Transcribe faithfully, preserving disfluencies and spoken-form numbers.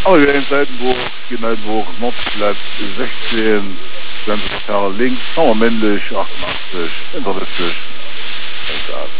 Aber wir in Seitenburg, Ginalburg, Nordplatz sechzehn, ganze Verkehr links, Hammer männlich, achtundachtzig, hinterlistig.